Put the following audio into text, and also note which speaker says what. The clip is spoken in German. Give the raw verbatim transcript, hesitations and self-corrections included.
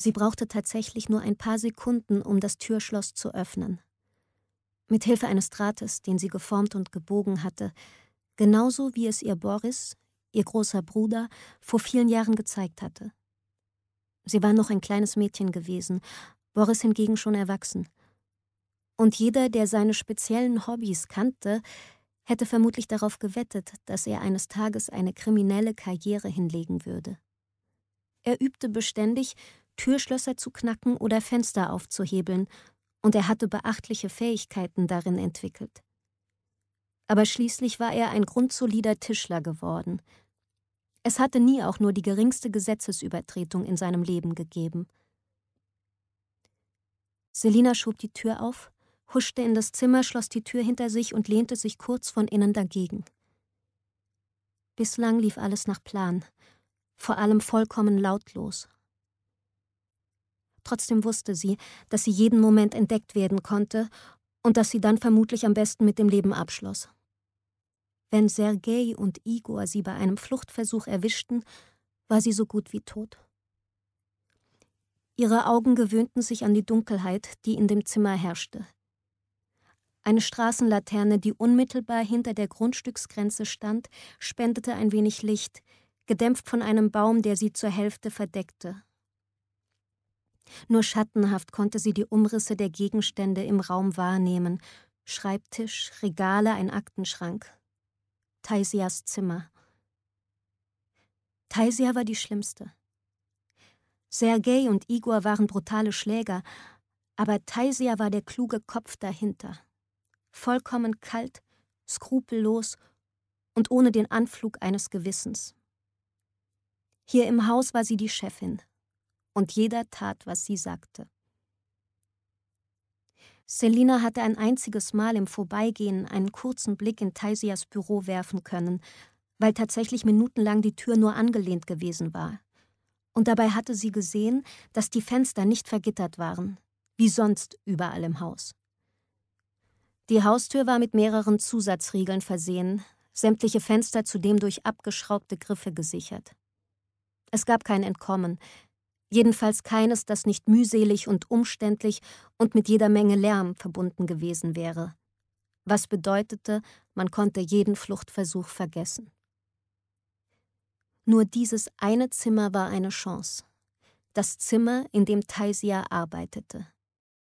Speaker 1: Sie brauchte tatsächlich nur ein paar Sekunden, um das Türschloss zu öffnen. Mit Hilfe eines Drahtes, den sie geformt und gebogen hatte, genauso wie es ihr Boris, ihr großer Bruder, vor vielen Jahren gezeigt hatte. Sie war noch ein kleines Mädchen gewesen, Boris hingegen schon erwachsen. Und jeder, der seine speziellen Hobbys kannte, hätte vermutlich darauf gewettet, dass er eines Tages eine kriminelle Karriere hinlegen würde. Er übte beständig, Türschlösser zu knacken oder Fenster aufzuhebeln, und er hatte beachtliche Fähigkeiten darin entwickelt. Aber schließlich war er ein grundsolider Tischler geworden. Es hatte nie auch nur die geringste Gesetzesübertretung in seinem Leben gegeben. Selina schob die Tür auf, huschte in das Zimmer, schloss die Tür hinter sich und lehnte sich kurz von innen dagegen. Bislang lief alles nach Plan, vor allem vollkommen lautlos. Trotzdem wusste sie, dass sie jeden Moment entdeckt werden konnte und dass sie dann vermutlich am besten mit dem Leben abschloss. Wenn Sergei und Igor sie bei einem Fluchtversuch erwischten, war sie so gut wie tot. Ihre Augen gewöhnten sich an die Dunkelheit, die in dem Zimmer herrschte. Eine Straßenlaterne, die unmittelbar hinter der Grundstücksgrenze stand, spendete ein wenig Licht, gedämpft von einem Baum, der sie zur Hälfte verdeckte. Nur schattenhaft konnte sie die Umrisse der Gegenstände im Raum wahrnehmen: Schreibtisch, Regale, ein Aktenschrank. Taisias Zimmer. Taisia war die Schlimmste. Sergei und Igor waren brutale Schläger, aber Taisia war der kluge Kopf dahinter. Vollkommen kalt, skrupellos und ohne den Anflug eines Gewissens. Hier im Haus war sie die Chefin, und jeder tat, was sie sagte. Selina hatte ein einziges Mal im Vorbeigehen einen kurzen Blick in Taisias Büro werfen können, weil tatsächlich minutenlang die Tür nur angelehnt gewesen war. Und dabei hatte sie gesehen, dass die Fenster nicht vergittert waren, wie sonst überall im Haus. Die Haustür war mit mehreren Zusatzriegeln versehen, sämtliche Fenster zudem durch abgeschraubte Griffe gesichert. Es gab kein Entkommen, jedenfalls keines, das nicht mühselig und umständlich und mit jeder Menge Lärm verbunden gewesen wäre, was bedeutete, man konnte jeden Fluchtversuch vergessen. Nur dieses eine Zimmer war eine Chance, das Zimmer, in dem Taisia arbeitete.